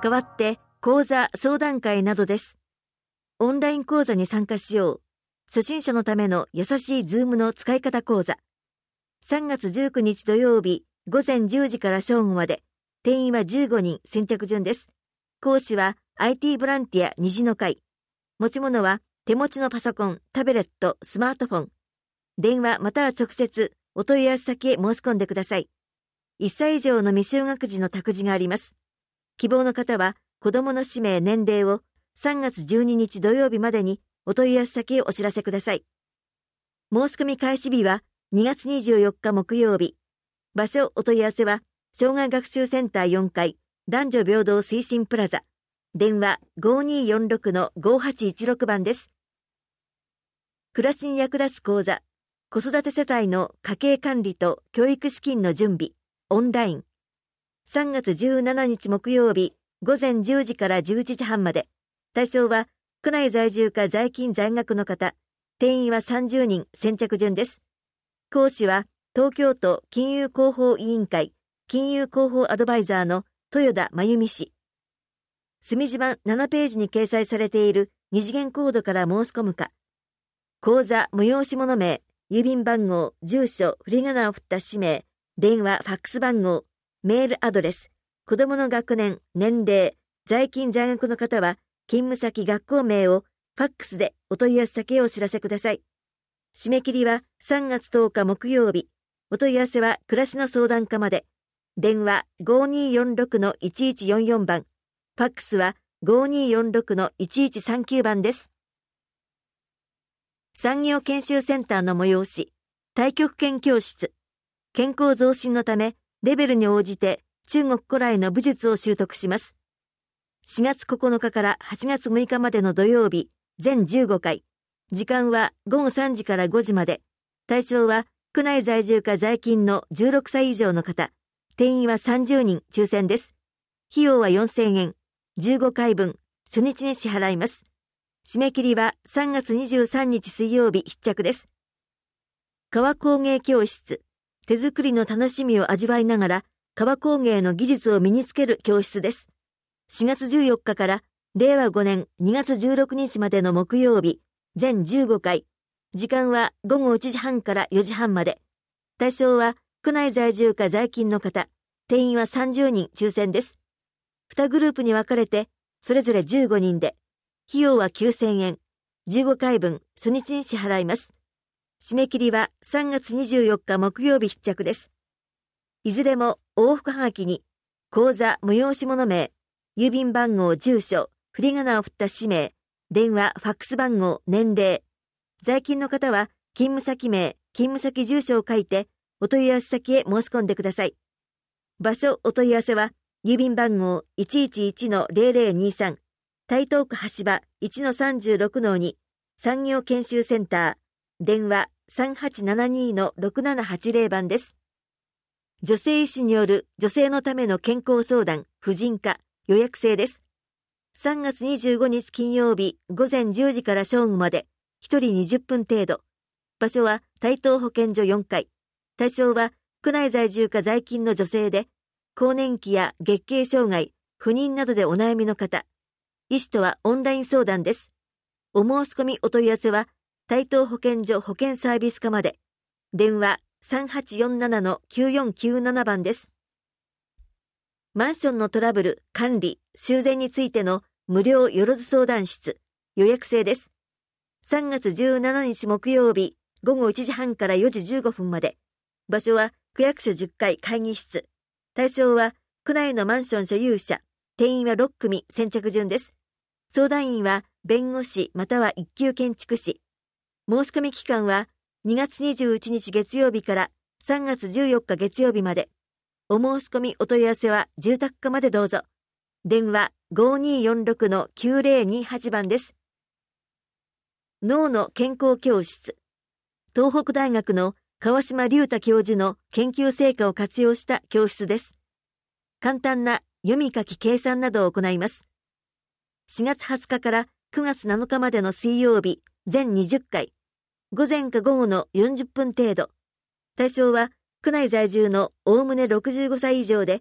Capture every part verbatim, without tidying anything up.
代わって講座相談会などです。オンライン講座に参加しよう。初心者のための優しいズームの使い方講座。さんがつじゅうくにち土曜日ごぜんじゅうじから正午まで。定員はじゅうごにん、先着順です。講師は アイティー ボランティア虹の会。持ち物は手持ちのパソコン、タブレット、スマートフォン。電話または直接お問い合わせ先へ申し込んでください。いっさい以上の未就学児の託児があります。希望の方は子供の氏名、年齢をさんがつじゅうににち土曜日までにお問い合わせ先へお知らせください。申し込み開始日はにがつにじゅうよっか木曜日。場所お問い合わせは障害学習センターよんかい男女平等推進プラザ。電話 ごーにーよんろくのごーはちいちろく 番です。暮らしに役立つ講座。子育て世帯の家計管理と教育資金の準備。オンライン。さんがつじゅうしちにち木曜日ごぜんじゅうじからじゅういちじはんまで。対象は区内在住か在勤在学の方。定員はさんじゅうにん、先着順です。講師は東京都金融広報委員会金融広報アドバイザーの豊田真由美氏。墨字版ななページに掲載されている二次元コードから申し込むか。講座催し物名、郵便番号、住所、振り仮名を振った氏名、電話、ファックス番号、メールアドレス、子供の学年、年齢、在勤在学の方は、勤務先学校名をファックスでお問い合わせ先へお知らせください。締め切りはさんがつとおか木曜日。お問い合わせは暮らしの相談課まで。電話 ごーにーよんろくのいちいちよんよん 番。ファックスは ごーにーよんろくのいちいちさんきゅう 番です。産業研修センターの催し、太極拳教室。健康増進のため、レベルに応じて中国古来の武術を習得します。しがつここのかからはちがつむいかまでの土曜日、全じゅうごかい。時間はごごさんじからごじまで。対象は区内在住か在勤のじゅうろくさい以上の方。定員はさんじゅうにん、抽選です。費用はよんせんえん。じゅうごかいぶん、初日に支払います。締め切りはさんがつにじゅうさんにち水曜日必着です。革工芸教室。手作りの楽しみを味わいながら、革工芸の技術を身につける教室です。しがつじゅうよっかかられいわごねんにがつじゅうろくにちまでの木曜日、全じゅうごかい。時間はごごいちじはんからよじはんまで。対象は区内在住か在勤の方。定員はさんじゅうにん、抽選です。にグループに分かれて、それぞれじゅうごにんで、費用はきゅうせんえん。じゅうごかいぶん、初日に支払います。締め切りはさんがつにじゅうよっか木曜日必着です。いずれも往復はがきに、講座催し物名、郵便番号、住所、振り仮名を振った氏名、電話、ファックス番号、年齢。在勤の方は、勤務先名、勤務先住所を書いて、お問い合わせ先へ申し込んでください。場所、お問い合わせは、郵便番号 いちいちいちのゼロゼロにさん、台東区橋場 いちのさんじゅうろくのに、産業研修センター、電話さんはちななにのろくななはちゼロ番です。女性医師による女性のための健康相談、婦人科、予約制です。さんがつにじゅうごにち金曜日ごぜんじゅうじから正午まで、ひとりにじゅっぷん程度。場所は台東保健所よんかい。対象は区内在住か在勤の女性で、更年期や月経障害、不妊などでお悩みの方。医師とはオンライン相談です。お申し込みお問い合わせは、台東保健所保健サービス課まで。電話さんはちよんななのきゅうよんきゅうなな番です。マンションのトラブル、管理、修繕についての無料よろず相談室、予約制です。さんがつじゅうしちにち木曜日、ごごいちじはんからよじじゅうごふんまで。場所は区役所じゅっかい会議室。対象は区内のマンション所有者。定員はろっくみ、先着順です。相談員は弁護士または一級建築士。申し込み期間はにがつにじゅういちにち月曜日からさんがつじゅうよっか月曜日まで。お申し込みお問い合わせは住宅課までどうぞ。電話ごーにーよんろくのきゅうゼロにはち番です。脳の健康教室。東北大学の川島隆太教授の研究成果を活用した教室です。簡単な読み書き計算などを行います。しがつはつかからくがつなのかまでの水曜日、全にじゅっかい。午前か午後のよんじゅっぷん程度。対象は区内在住のおおむねろくじゅうごさい以上で、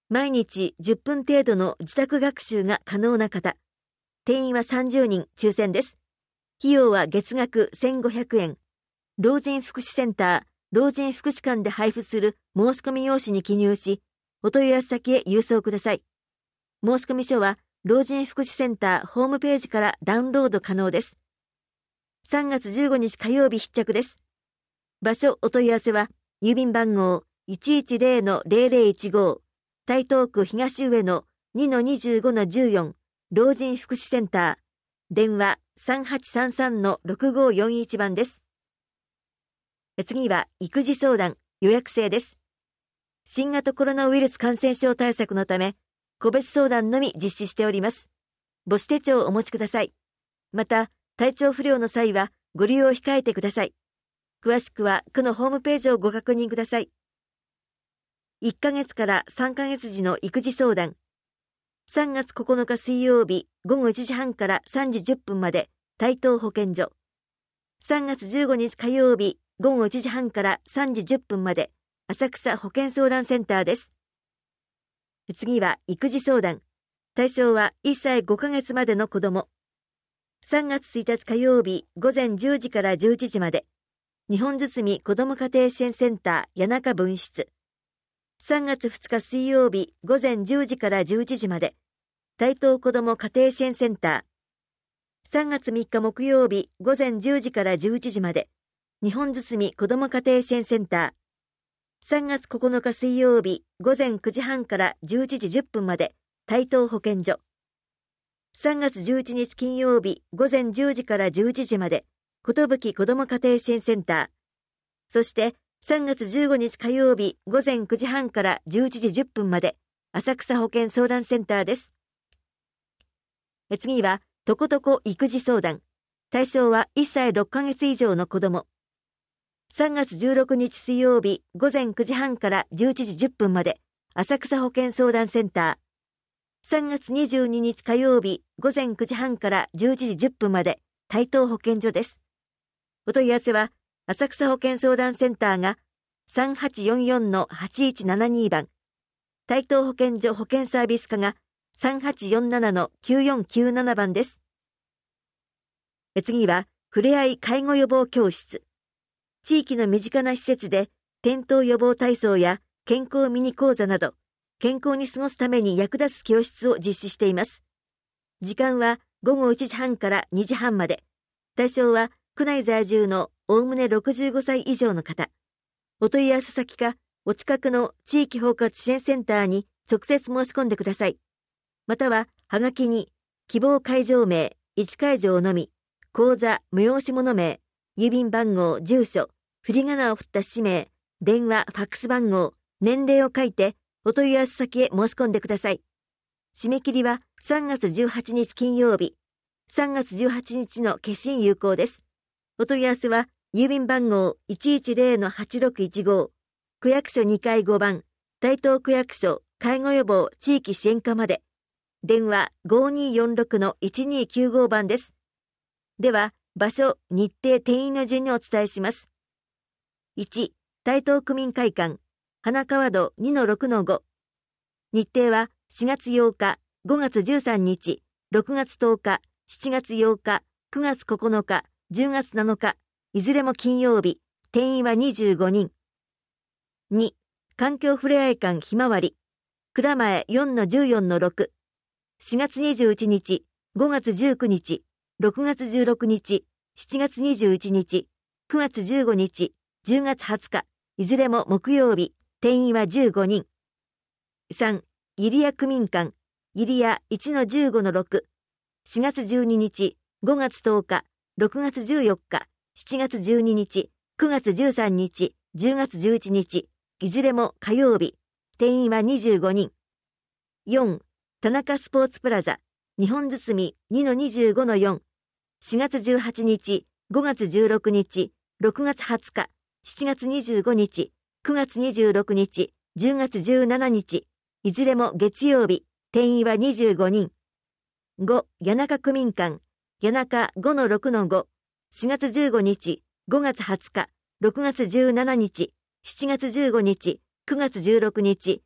毎日じゅっぷん程度の自宅学習が可能な方。定員はさんじゅうにん抽選です。費用は月額せんごひゃくえん。老人福祉センター、老人福祉館で配布する申し込み用紙に記入し、お問い合わせ先へ郵送ください。申し込み書は、老人福祉センターホームページからダウンロード可能です。さんがつじゅうごにち火曜日必着です。場所お問い合わせは、郵便番号 いちいちゼロのゼロゼロいちご、台東区東上野 にのにじゅうごのじゅうよん、老人福祉センター、電話 さんはちさんさんのろくごよんいち 番です。次は、育児相談、予約制です。新型コロナウイルス感染症対策のため、個別相談のみ実施しております。母子手帳をお持ちください。また、体調不良の際はご利用控えてください。詳しくは区のホームページをご確認ください。いっかげつからさんかげつ時の育児相談。さんがつここのか水曜日ごごいちじはんからさんじじゅっぷんまで台東保健所。さんがつじゅうごにち火曜日ごごいちじはんからさんじじゅっぷんまで浅草保健相談センターです。次は育児相談。対象はいっさいごかげつまでの子供。さんがつついたち火曜日午前じゅうじからじゅういちじまで。日本堤子ども家庭支援センター谷中分室。さんがつふつか水曜日午前じゅうじからじゅういちじまで。台東子ども家庭支援センター。さんがつみっか木曜日午前じゅうじからじゅういちじまで。日本堤子ども家庭支援センター。さんがつここのか水曜日午前くじはんからじゅういちじじゅっぷんまで台東保健所。さんがつじゅういちにち金曜日午前じゅうじからじゅういちじまでことぶき子ども家庭支援センター。そしてさんがつじゅうごにち火曜日午前くじはんからじゅういちじじゅっぷんまで浅草保健相談センターです。次はとことこ育児相談。対象はいっさいろっかげつ以上の子ども。さんがつじゅうろくにち水曜日午前くじはんからじゅういちじじゅっぷんまで浅草保健相談センター。さんがつにじゅうににち火曜日午前くじはんからじゅういちじじゅっぷんまで台東保健所です。お問い合わせは浅草保健相談センターが さんはちよんよんのはちいちななに 番、台東保健所保健サービス課が さんはちよんななのきゅうよんきゅうなな 番です。次はふれあい介護予防教室。地域の身近な施設で転倒予防体操や健康ミニ講座など健康に過ごすために役立つ教室を実施しています。時間はごごいちじはんからにじはんまで。対象は区内在住のおおむねろくじゅうごさい以上の方。お問い合わせ先かお近くの地域包括支援センターに直接申し込んでください。またははがきに希望会場名、いち会場のみ、講座、催し物名、郵便番号、住所、振り仮名を振った氏名、電話、ファックス番号、年齢を書いてお問い合わせ先へ申し込んでください。締め切りはさんがつじゅうはちにち金曜日。さんがつじゅうはちにちの消印有効です。お問い合わせは郵便番号 いちいちゼロのはちろくいちご、区役所にかいごばん、台東区役所介護予防地域支援課まで。電話 ごによんろくのいちにきゅうご 番です。では、場所、日程、定員の順にお伝えします。いち、台東区民会館、花川戸 にのろくのご。日程はしがつようか、ごがつじゅうさんにち、ろくがつとおか、しちがつようか、くがつここのか、じゅうがつなのか、いずれも金曜日、定員はにじゅうごにん。に、環境ふれあい館ひまわり、蔵前 よんのじゅうよんのろく。しがつにじゅういちにち、ごがつじゅうくにち、ろくがつじゅうろくにち、しちがつにじゅういちにち、くがつじゅうごにち、じゅうがつはつか、いずれも木曜日、定員はじゅうごにん。さん、入谷区民館、入谷 いちのじゅうごのろく。しがつじゅうににち、ごがつとおか、ろくがつじゅうよっか、しちがつじゅうににち、くがつじゅうさんにち、じゅうがつじゅういちにち、いずれも火曜日、定員はにじゅうごにん。よん、田中スポーツプラザ、日本堤 にのにじゅうごのよん。しがつじゅうはちにち、ごがつじゅうろくにち、ろくがつはつか、しちがつにじゅうごにち、くがつにじゅうろくにち、じゅうがつじゅうしちにち、いずれも月曜日、定員はにじゅうごにん。ご、谷中区民館、谷中 ごのろくのご。しがつじゅうごにち、ごがつはつか、ろくがつじゅうしちにち、しちがつじゅうごにち、くがつじゅうろくにち、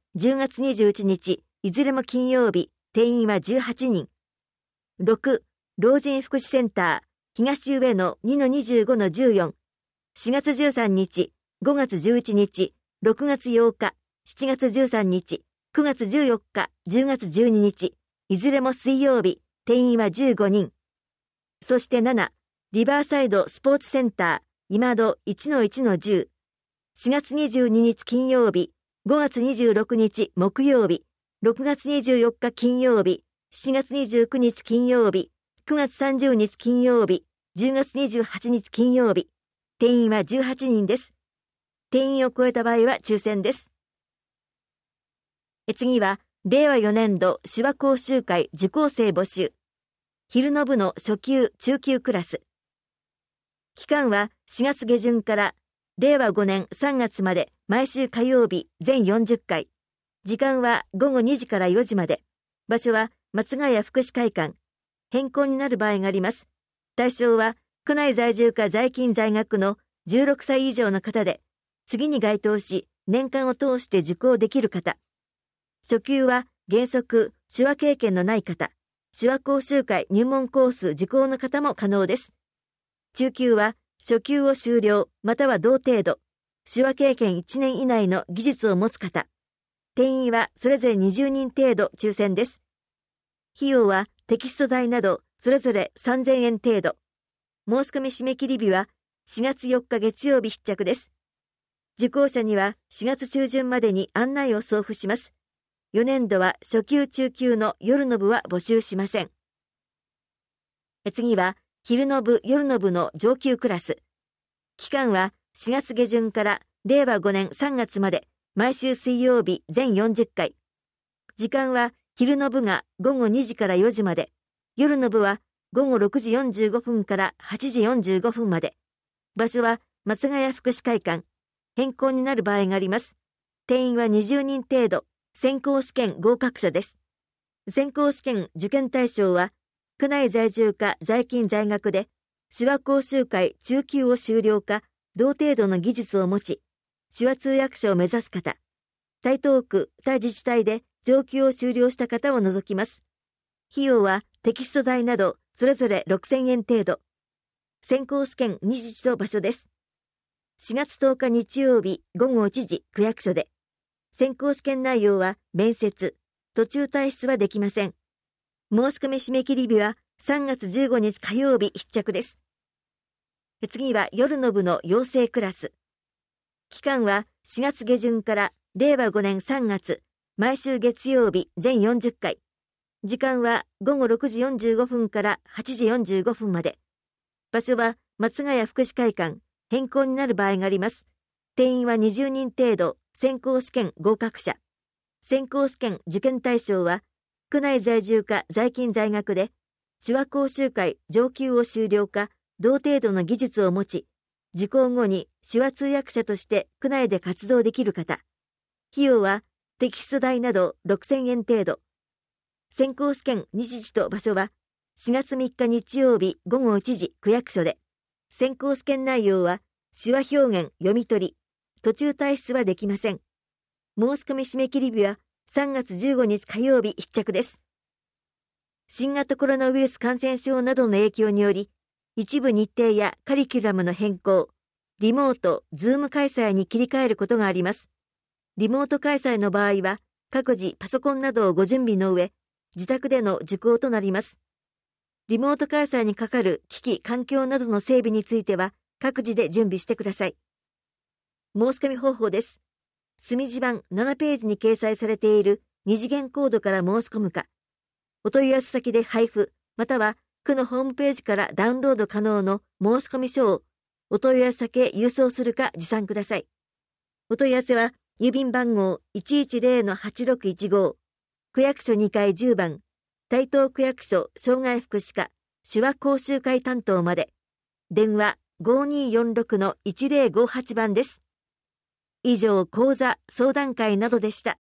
じゅうがつにじゅういちにち、いずれも金曜日、定員はじゅうはちにん。ろく、老人福祉センター、東上野 にのにじゅうごのじゅうよん。しがつじゅうさんにち、ごがつじゅういちにち、ろくがつようか、しちがつじゅうさんにち、くがつじゅうよっか、じゅうがつじゅうににち、いずれも水曜日、定員はじゅうごにん。そしてなな、リバーサイドスポーツセンター、今戸 いちのいちのじゅう。しがつにじゅうににち金曜日、ごがつにじゅうろくにち木曜日、ろくがつにじゅうよっか金曜日、しちがつにじゅうくにち金曜日、くがつさんじゅうにち金曜日、じゅうがつにじゅうはちにち金曜日、定員はじゅうはちにんです。定員を超えた場合は抽選です。次は、れいわよねんど手話講習会受講生募集。昼の部の初級・中級クラス。期間はしがつげじゅんかられいわごねんさんがつまで毎週火曜日全よんじゅっかい。時間はごごにじからよじまで。場所は松ヶ谷福祉会館。変更になる場合があります。対象は区内在住か在勤在学のじゅうろくさい以上の方で、次に該当し年間を通して受講できる方。初級は原則手話経験のない方。手話講習会入門コース受講の方も可能です。中級は初級を修了または同程度、手話経験いちねん以内の技術を持つ方。定員はそれぞれにじゅうにん程度抽選です。費用はテキスト代などそれぞれさんぜんえん程度。申し込み締め切り日はしがつよっか月曜日必着です。受講者にはしがつちゅうじゅんまでに案内を送付します。よねんどは初級中級の夜の部は募集しません。次は昼の部夜の部の上級クラス。期間はしがつげじゅんかられいわごねんさんがつまで毎週水曜日全よんじゅっかい。時間は昼の部がごごにじからよじまで、夜の部はごごろくじよんじゅうごふんからはちじよんじゅうごふんまで。場所は松ヶ谷福祉会館。変更になる場合があります。定員はにじゅうにん程度。選考試験合格者です。選考試験受験対象は、区内在住か在勤在学で、手話講習会中級を修了か、同程度の技術を持ち、手話通訳者を目指す方、台東区他自治体で上級を修了した方を除きます。費用はテキスト代など、それぞれろくせんえん程度。選考試験日時と場所です。しがつとおか日曜日ごごいちじ区役所で。選考試験内容は面接、途中退出はできません。申し込み締め切り日はさんがつじゅうごにち火曜日必着です。次は夜の部の養成クラス。期間はしがつげじゅんかられいわごねんさんがつ、毎週月曜日全よんじゅっかい。時間はごごろくじよんじゅうごふんからはちじよんじゅうごふんまで。場所は松ヶ谷福祉会館。変更になる場合があります。定員はにじゅうにん程度。選考試験合格者。選考試験受験対象は、区内在住か在勤在学で、手話講習会上級を修了か、同程度の技術を持ち、受講後に手話通訳者として区内で活動できる方。費用はテキスト代などろくせんえん程度。選考試験日時と場所は、しがつみっか日曜日ごごいちじ区役所で、選考試験内容は、手話表現読み取り、途中退出はできません。申し込み締め切り日はさんがつじゅうごにち火曜日必着です。新型コロナウイルス感染症などの影響により、一部日程やカリキュラムの変更、リモート、ズーム開催に切り替えることがあります。リモート開催の場合は、各自パソコンなどをご準備の上、自宅での受講となります。リモート開催にかかる機器、環境などの整備については、各自で準備してください。申し込み方法です。墨字版ななページに掲載されている二次元コードから申し込むか、お問い合わせ先で配布、または区のホームページからダウンロード可能の申し込み書をお問い合わせ先へ郵送するか持参ください。お問い合わせは郵便番号 いちいちゼロのはちろくいちご、区役所にかいじゅうばん、台東区役所障害福祉課手話講習会担当まで。電話 ごにーよんろくのいちゼロごはち 番です。以上、講座、相談会などでした。